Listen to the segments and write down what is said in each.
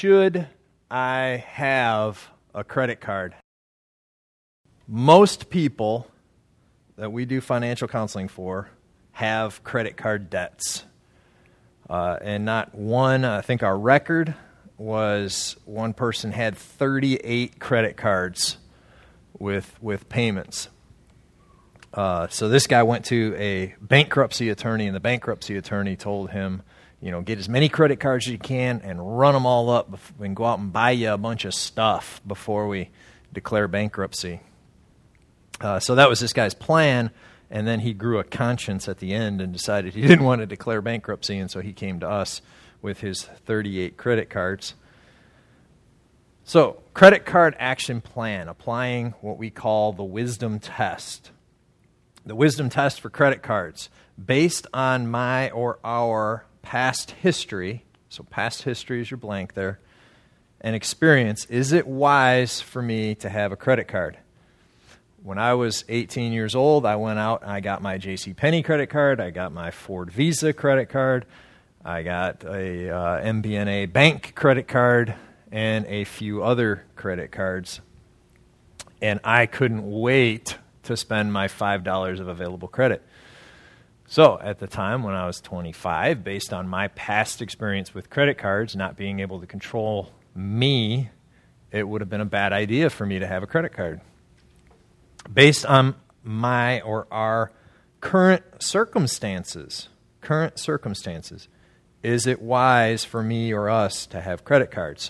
should I have a credit card? Most people that we do financial counseling for have credit card debts. And not one, I think our record was one person had 38 credit cards with payments. So this guy went to a bankruptcy attorney, and the bankruptcy attorney told him, get as many credit cards as you can and run them all up and go out and buy you a bunch of stuff before we declare bankruptcy. So that was this guy's plan, and then he grew a conscience at the end and decided he didn't want to declare bankruptcy, and so he came to us with his 38 credit cards. So, credit card action plan, applying what we call the wisdom test. The wisdom test for credit cards, based on my or our past history, so past history is your blank there, and experience, is it wise for me to have a credit card? When I was 18 years old, I went out and I got my JCPenney credit card, I got my Ford Visa credit card, I got a MBNA bank credit card, and a few other credit cards. And I couldn't wait to spend my $5 of available credit. So at the time when I was 25, based on my past experience with credit cards not being able to control me, it would have been a bad idea for me to have a credit card. Based on my or our current circumstances, is it wise for me or us to have credit cards?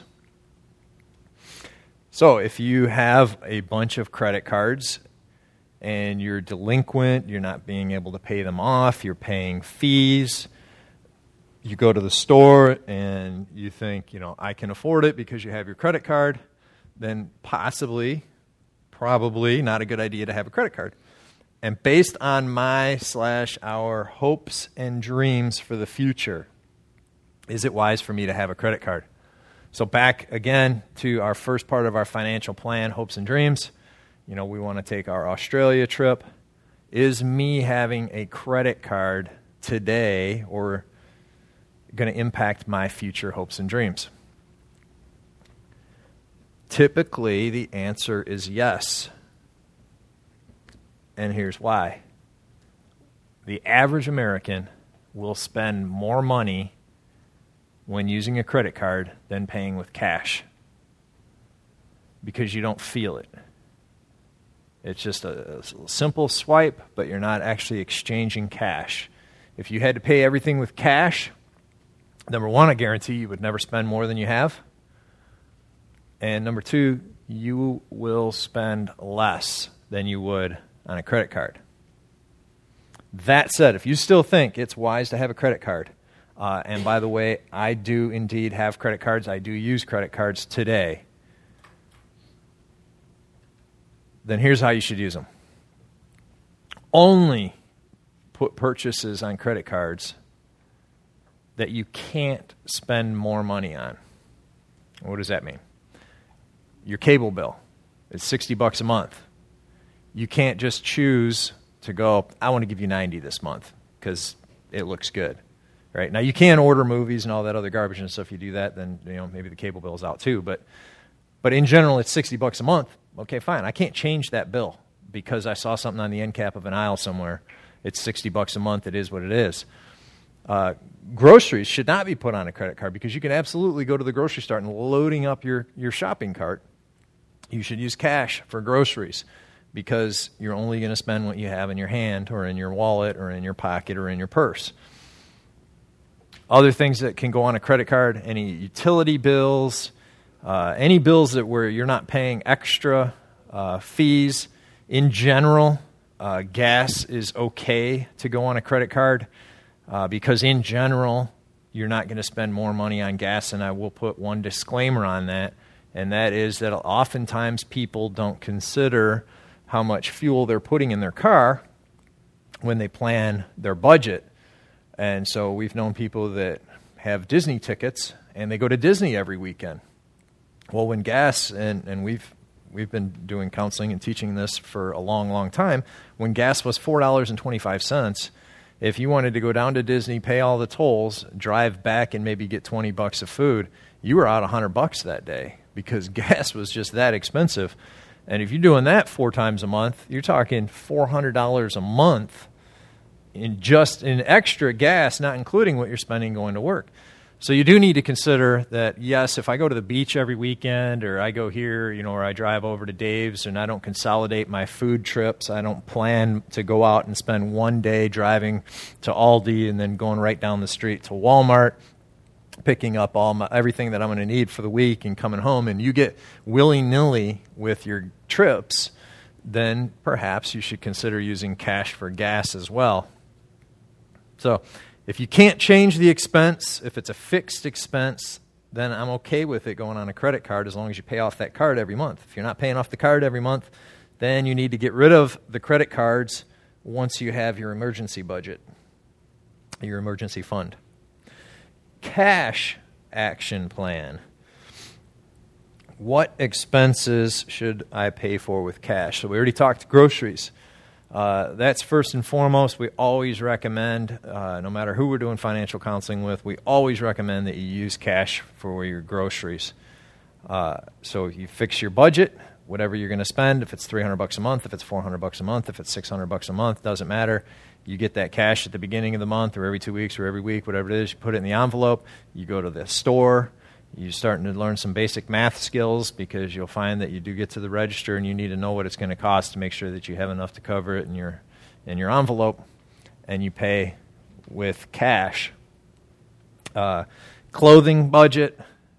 So if you have a bunch of credit cards and you're delinquent, you're not being able to pay them off, you're paying fees, you go to the store and you think, I can afford it because you have your credit card, then probably not a good idea to have a credit card. And based on our hopes and dreams for the future, is it wise for me to have a credit card? So back again to our first part of our financial plan, hopes and dreams. We want to take our Australia trip. Is me having a credit card today or going to impact my future hopes and dreams? Typically, the answer is yes. And here's why. The average American will spend more money when using a credit card than paying with cash because you don't feel it. It's just a simple swipe, but you're not actually exchanging cash. If you had to pay everything with cash, number one, I guarantee you would never spend more than you have. And number two, you will spend less than you would on a credit card. That said, if you still think it's wise to have a credit card, and by the way, I do indeed have credit cards. I do use credit cards today. Then here's how you should use them. Only put purchases on credit cards that you can't spend more money on. What does that mean? Your cable bill is $60 a month. You can't just choose to go, I want to give you $90 this month because it looks good. Right? Now, you can order movies and all that other garbage and stuff. If you do that, then maybe the cable bill is out too. But in general, it's $60 a month. Okay, fine. I can't change that bill because I saw something on the end cap of an aisle somewhere. It's $60 a month. It is what it is. Groceries should not be put on a credit card because you can absolutely go to the grocery store and loading up your shopping cart. You should use cash for groceries because you're only going to spend what you have in your hand or in your wallet or in your pocket or in your purse. Other things that can go on a credit card, any utility bills, any bills where you're not paying extra fees. In general, gas is okay to go on a credit card because in general, you're not going to spend more money on gas. And I will put one disclaimer on that, and that is that oftentimes people don't consider how much fuel they're putting in their car when they plan their budget. And so we've known people that have Disney tickets, and they go to Disney every weekend. Well, when gas, and we've been doing counseling and teaching this for a long, long time, when gas was $4.25, if you wanted to go down to Disney, pay all the tolls, drive back, and maybe get $20 of food, you were out $100 that day because gas was just that expensive. And if you're doing that 4 times a month, you're talking $400 a month in extra gas, not including what you're spending going to work. So you do need to consider that, yes, if I go to the beach every weekend, or I go here, or I drive over to Dave's, and I don't consolidate my food trips, I don't plan to go out and spend one day driving to Aldi and then going right down the street to Walmart, picking up everything that I'm going to need for the week and coming home, and you get willy-nilly with your trips, then perhaps you should consider using cash for gas as well. So if you can't change the expense, if it's a fixed expense, then I'm okay with it going on a credit card as long as you pay off that card every month. If you're not paying off the card every month, then you need to get rid of the credit cards once you have your emergency budget, your emergency fund. Cash action plan. What expenses should I pay for with cash? So we already talked groceries. That's first and foremost. We always recommend, no matter who we're doing financial counseling with, we always recommend that you use cash for your groceries. So you fix your budget, whatever you're going to spend. If it's $300 a month, if it's $400 a month, if it's $600 a month, doesn't matter. You get that cash at the beginning of the month, or every 2 weeks, or every week, whatever it is. You put it in the envelope. You go to the store. You're starting to learn some basic math skills, because you'll find that you do get to the register and you need to know what it's going to cost to make sure that you have enough to cover it in your envelope, and you pay with cash. Clothing budget,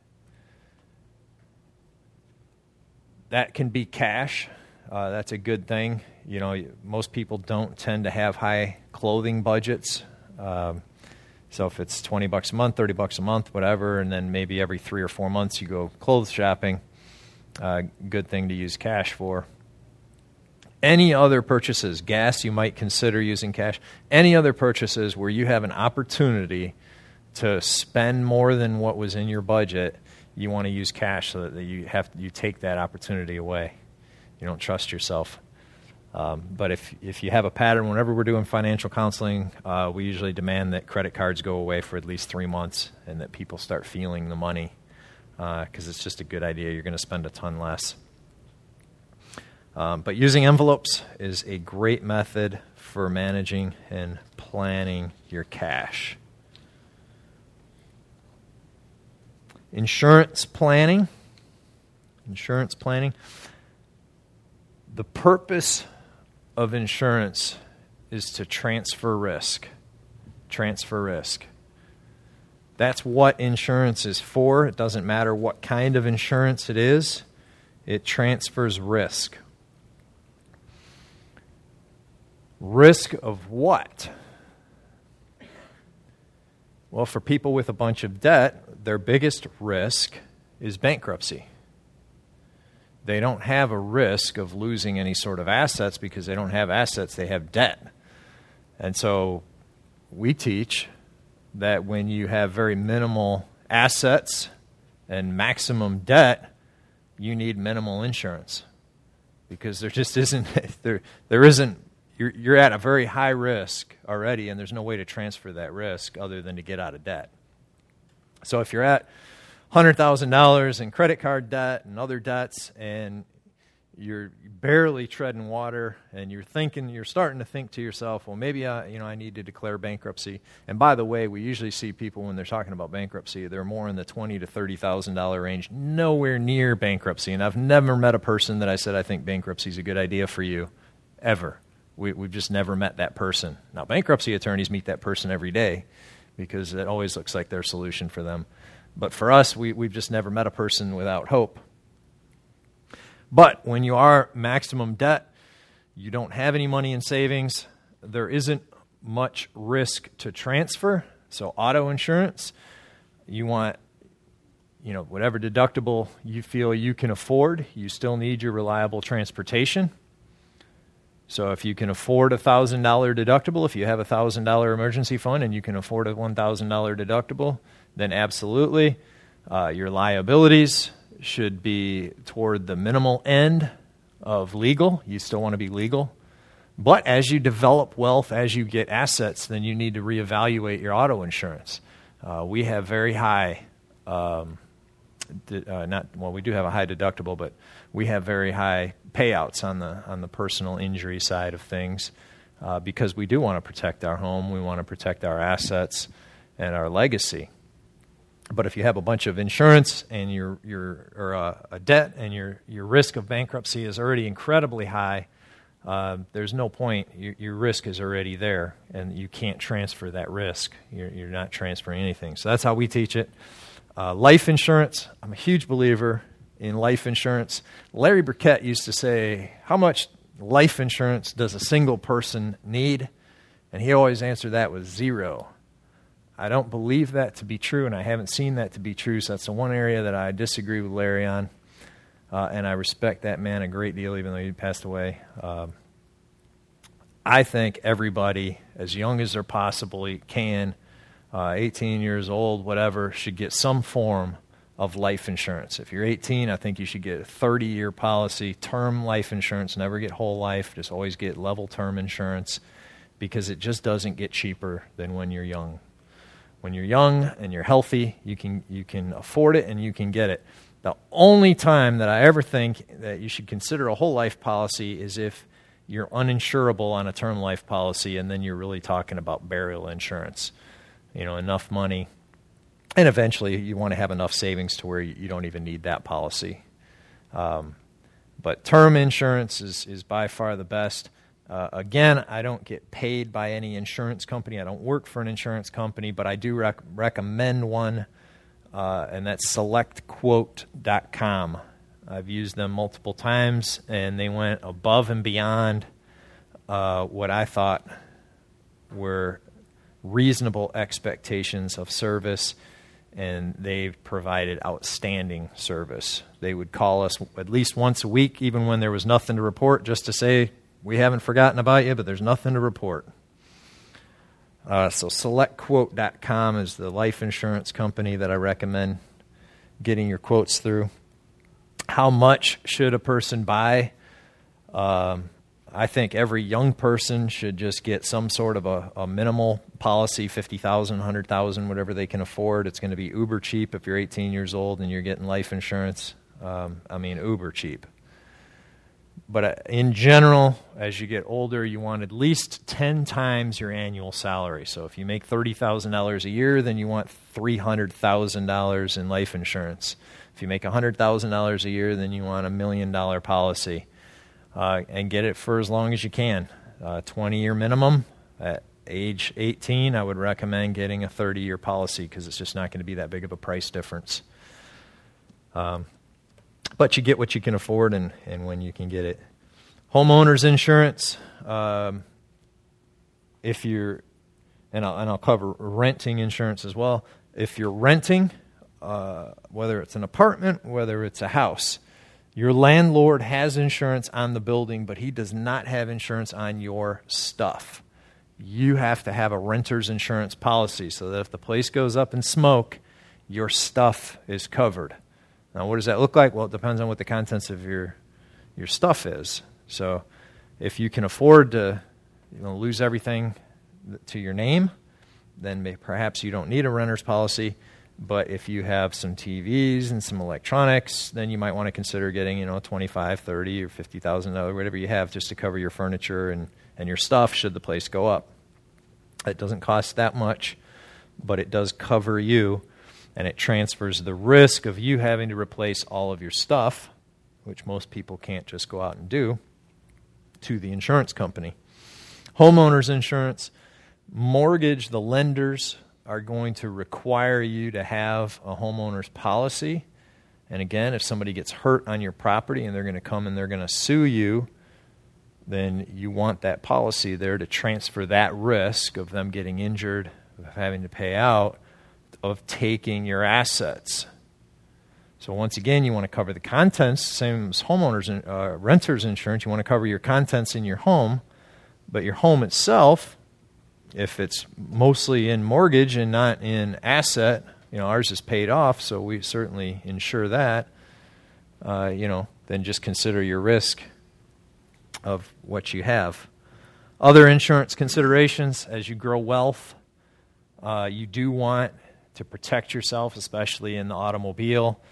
that can be cash. That's a good thing. Most people don't tend to have high clothing budgets. So if it's $20 a month, $30 a month, whatever, and then maybe every 3 or 4 months you go clothes shopping, good thing to use cash for. Any other purchases, gas, you might consider using cash. Any other purchases where you have an opportunity to spend more than what was in your budget, you want to use cash so that you take that opportunity away. You don't trust yourself. But if you have a pattern, whenever we're doing financial counseling, we usually demand that credit cards go away for at least 3 months and that people start feeling the money, because it's just a good idea. You're going to spend a ton less. But using envelopes is a great method for managing and planning your cash. Insurance planning. The purpose of insurance is to transfer risk. That's what insurance is for. It doesn't matter what kind of insurance it is. It transfers risk. Risk of what? Well, for people with a bunch of debt, their biggest risk is bankruptcy. They don't have a risk of losing any sort of assets because they don't have assets, they have debt. And so we teach that when you have very minimal assets and maximum debt, you need minimal insurance, because there just isn't, there isn't, you're at a very high risk already, and there's no way to transfer that risk other than to get out of debt. So if you're at $100,000 in credit card debt and other debts, and you're barely treading water, and you're starting to think to yourself, well, maybe I need to declare bankruptcy. And by the way, we usually see people when they're talking about bankruptcy, they're more in the $20,000 to $30,000 range, nowhere near bankruptcy. And I've never met a person that I said, I think bankruptcy is a good idea for you, ever. We've just never met that person. Now, bankruptcy attorneys meet that person every day, because it always looks like their solution for them. But for us, we've just never met a person without hope. But when you are maximum debt, you don't have any money in savings, there isn't much risk to transfer. So auto insurance, you want, whatever deductible you feel you can afford, you still need your reliable transportation. So if you can afford a $1,000 deductible, if you have a $1,000 emergency fund and you can afford a $1,000 deductible, then absolutely. Your liabilities should be toward the minimal end of legal. You still want to be legal. But as you develop wealth, as you get assets, then you need to reevaluate your auto insurance. We have very high we do have a high deductible, but we have very high payouts on the personal injury side of things because we do want to protect our home, we want to protect our assets and our legacy. But if you have a bunch of insurance and a debt and your risk of bankruptcy is already incredibly high, there's no point. Your risk is already there, and you can't transfer that risk. You're not transferring anything. So that's how we teach it. Life insurance, I'm a huge believer in life insurance. Larry Burkett used to say, how much life insurance does a single person need? And he always answered that with 0. I don't believe that to be true, and I haven't seen that to be true, so that's the one area that I disagree with Larry on, and I respect that man a great deal, even though he passed away. I think everybody, as young as they possibly can, 18 years old, whatever, should get some form of life insurance. If you're 18, I think you should get a 30-year policy, term life insurance, never get whole life, just always get level term insurance, because it just doesn't get cheaper than when you're young. When you're young and you're healthy, you can afford it and you can get it. The only time that I ever think that you should consider a whole life policy is if you're uninsurable on a term life policy, and then you're really talking about burial insurance. Enough money. And eventually you want to have enough savings to where you don't even need that policy. But term insurance is by far the best. Again, I don't get paid by any insurance company. I don't work for an insurance company, but I do recommend one, and that's SelectQuote.com. I've used them multiple times, and they went above and beyond what I thought were reasonable expectations of service, and they've provided outstanding service. They would call us at least once a week, even when there was nothing to report, just to say, we haven't forgotten about you, but there's nothing to report. So SelectQuote.com is the life insurance company that I recommend getting your quotes through. How much should a person buy? I think every young person should just get some sort of a minimal policy, $50,000, $100,000, whatever they can afford. It's going to be uber cheap if you're 18 years old and you're getting life insurance. Uber cheap. But in general, as you get older, you want at least 10 times your annual salary. So if you make $30,000 a year, then you want $300,000 in life insurance. If you make $100,000 a year, then you want $1 million policy. And get it for as long as you can. 20-year minimum. At age 18, I would recommend getting a 30-year policy because it's just not going to be that big of a price difference. But you get what you can afford and when you can get it. Homeowners insurance, if you're, and I'll cover renting insurance as well. If you're renting, whether it's an apartment, whether it's a house, your landlord has insurance on the building, but he does not have insurance on your stuff. You have to have a renter's insurance policy so that if the place goes up in smoke, your stuff is covered. Now, what does that look like? Well, it depends on what the contents of your stuff is. So if you can afford to lose everything to your name, then perhaps you don't need a renter's policy. But if you have some TVs and some electronics, then you might want to consider getting, $25,000, $30,000, or $50,000, whatever you have, just to cover your furniture and your stuff should the place go up. It doesn't cost that much, but it does cover you, and it transfers the risk of you having to replace all of your stuff, which most people can't just go out and do, to the insurance company. Homeowners insurance, mortgage, the lenders are going to require you to have a homeowner's policy. And again, if somebody gets hurt on your property and they're going to come and they're going to sue you, then you want that policy there to transfer that risk of them getting injured, of having to pay out, of taking your assets. So once again, you want to cover the contents, same as homeowners and renters insurance. You want to cover your contents in your home, but your home itself, if it's mostly in mortgage and not in asset, ours is paid off, so we certainly insure that. Then just consider your risk of what you have. Other insurance considerations: as you grow wealth, you do want to protect yourself, especially in the automobile.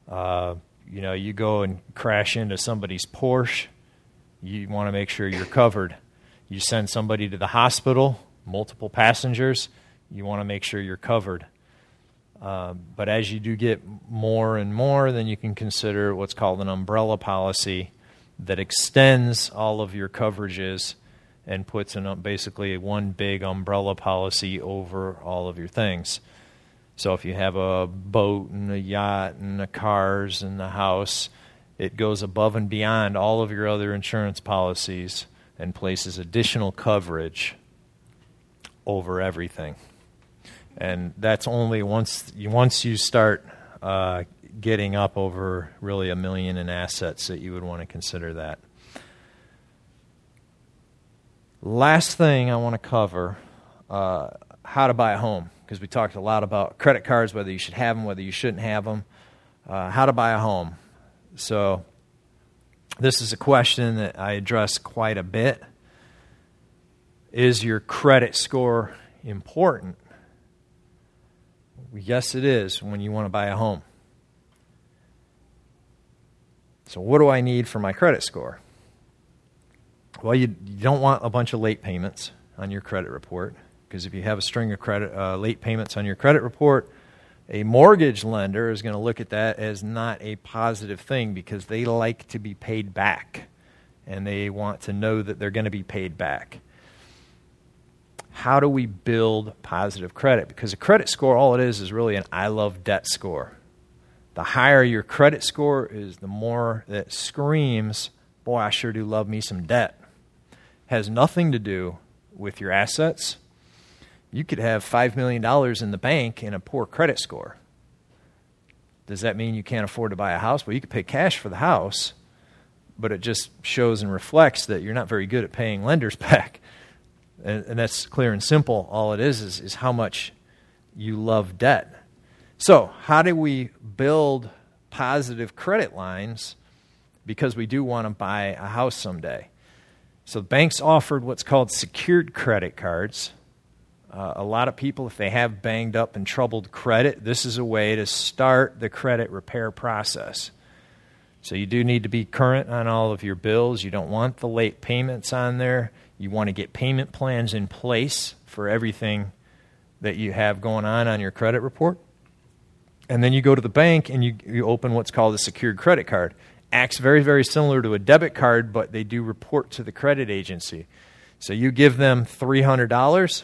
You go and crash into somebody's Porsche, you want to make sure you're covered. You send somebody to the hospital, multiple passengers, you want to make sure you're covered. But as you do get more and more, then you can consider what's called an umbrella policy that extends all of your coverages and puts in basically one big umbrella policy over all of your things. So if you have a boat and a yacht and the cars and the house, it goes above and beyond all of your other insurance policies and places additional coverage over everything. And that's only once you start getting up over really $1 million in assets that you would want to consider that. Last thing I want to cover, how to buy a home, because we talked a lot about credit cards, whether you should have them, whether you shouldn't have them, how to buy a home. So this is a question that I address quite a bit. Is your credit score important? Yes, it is when you want to buy a home. So what do I need for my credit score? Well, you don't want a bunch of late payments on your credit report, because if you have a string of late payments on your credit report, a mortgage lender is going to look at that as not a positive thing, because they like to be paid back, and they want to know that they're going to be paid back. How do we build positive credit? Because a credit score, all it is really an I love debt score. The higher your credit score is, the more that screams, boy, I sure do love me some debt. Has nothing to do with your assets. You could have $5 million in the bank and a poor credit score. Does that mean you can't afford to buy a house? Well, you could pay cash for the house, but it just shows and reflects that you're not very good at paying lenders back. And that's clear and simple. All it is how much you love debt. So how do we build positive credit lines? Because we do want to buy a house someday. So banks offered what's called secured credit cards. A lot of people, if they have banged up and troubled credit, this is a way to start the credit repair process. So you do need to be current on all of your bills. You don't want the late payments on there. You want to get payment plans in place for everything that you have going on your credit report. And then you go to the bank and you open what's called a secured credit card. Acts very, very similar to a debit card, but they do report to the credit agency. So you give them $300.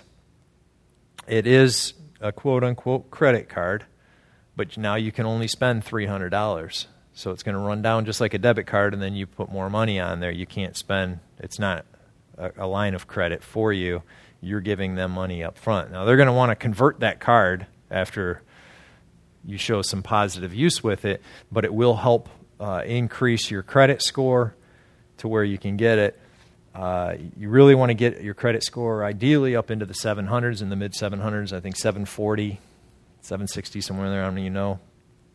It is a quote-unquote credit card, but now you can only spend $300. So it's going to run down just like a debit card, and then you put more money on there. You can't spend, it's not a line of credit for you. You're giving them money up front. Now, they're going to want to convert that card after you show some positive use with it, but it will help increase your credit score to where you can get it. You really want to get your credit score ideally up into the 700s, in the mid-700s, I think 740, 760, somewhere there, I don't even know,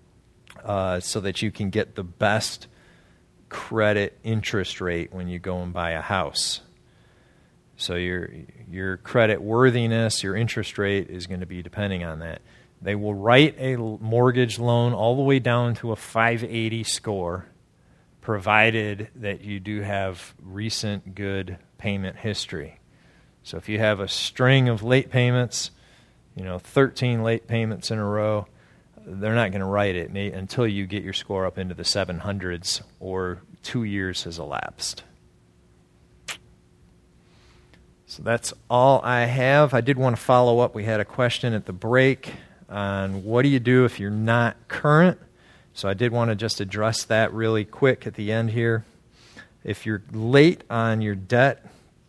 so that you can get the best credit interest rate when you go and buy a house. So your credit worthiness, your interest rate is going to be depending on that. They will write a mortgage loan all the way down to a 580 score, provided that you do have recent good payment history. So if you have a string of late payments, 13 late payments in a row, they're not going to write it until you get your score up into the 700s or 2 years has elapsed. So that's all I have. I did want to follow up. We had a question at the break on what do you do if you're not current. So I did want to just address that really quick at the end here. If you're late on your debt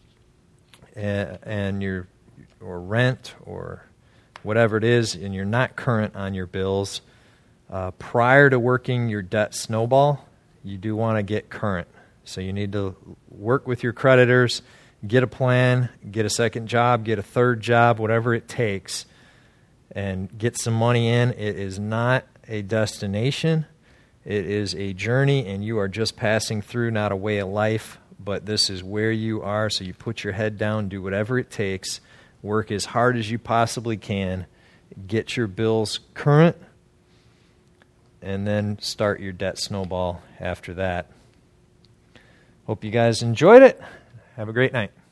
and your or rent or whatever it is, and you're not current on your bills, prior to working your debt snowball, you do want to get current. So you need to work with your creditors, get a plan, get a second job, get a third job, whatever it takes, and get some money in. It is not a destination. It is a journey, and you are just passing through, not a way of life, but this is where you are. So you put your head down, do whatever it takes, work as hard as you possibly can, get your bills current, and then start your debt snowball after that. Hope you guys enjoyed it. Have a great night.